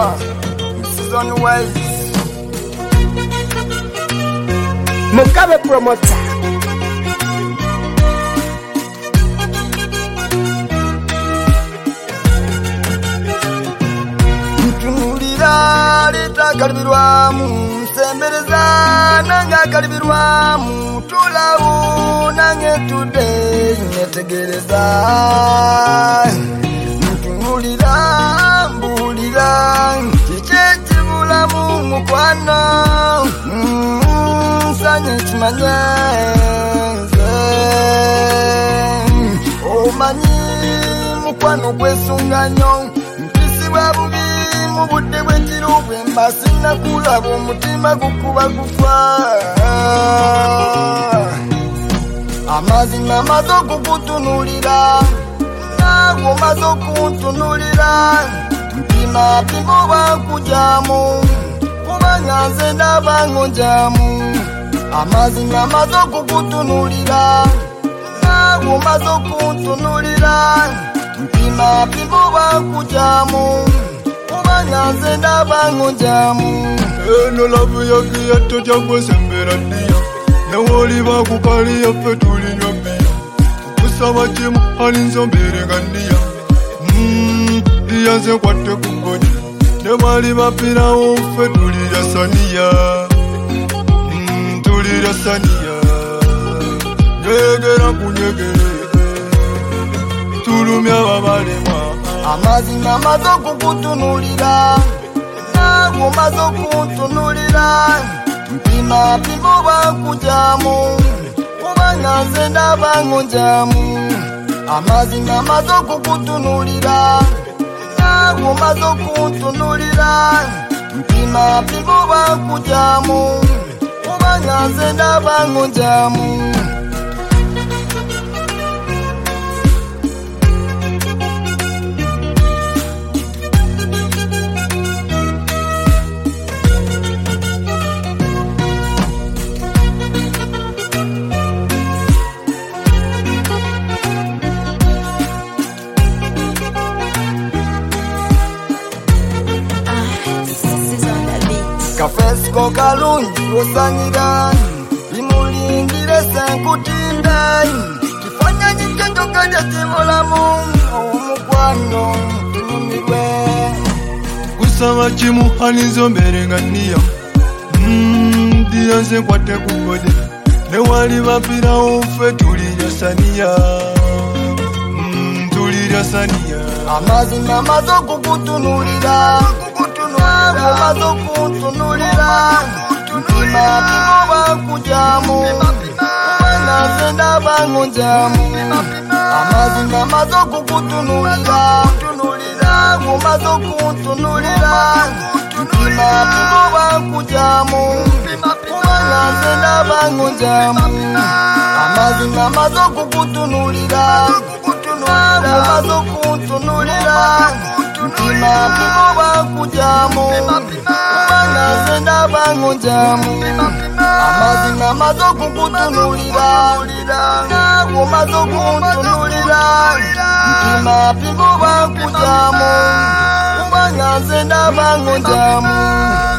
season wise Mugabe promoter Mtunulira litakalibirwamu Sembereza nanga kalibirwamu Tulawu nange today netegereza Mtunulira mbulira Chichechibulamu mukwana Sanye chimanyeze Omanyi mukwano kwesunganyo Mpisi wabubi Mubudde bwenjirubwe mbasina kulaba omutima gukuba gufa Amazima maze okukutunulira Nagwo maze okuntunulira Mpima pimo bakujamu Kubanga nze ndaba ngonjamu Amazima maze okukutunulira Nagwo maze okuntunulira Mpima pimo bakujamu Nyanze ndabango jamu Eno labu yagi yato jagwe sembera niya Newoli bakukali ya fetuli nyamia Kusama chimu halinzo mbere gandiya Diyanze kwate kugoni Nemali mapina ufe tulira saniya Tulira saniya Nyegera kunyegere Tulumya wabalema Amazima maze okukutunulira Nagwo maze okuntunulira Mpima pimo bakujamu Kubanga nze ndaba ngonjamu Amazima maze okukutunulira Nagwo maze okuntunulira Mpima pimo bakujamu Kubanga nze ndaba ngonjamu Kafesko kalungi osanyira Imulindire senkutinda Kifanya njikendo kaja timulamu Omukwano tunumirwe Kusama chimu halinzo mbere nganiya Diyanze kwate kugode Newali bapira ufe tulira saniya Tulira saniya Amazima maze okukutunulira Nagwo maze okuntunulira Mpima pimo bakujamu Kubanga nze ndaba ngonjamu Amazima maze okukutunulira Nagwo maze okuntunulira Mpima pimo bakujamu Kubanga nze ndaba ngonjamu Amazima maze okukutunulira Nagwo maze okuntunulira Mpima pimo bakujamu Kubanga nze ndaba ngonjamu Amazima maze okukutunulira Nagwo maze okuntunulira Mpima pimo bakujamu Kubanga nze ndaba ngonjamu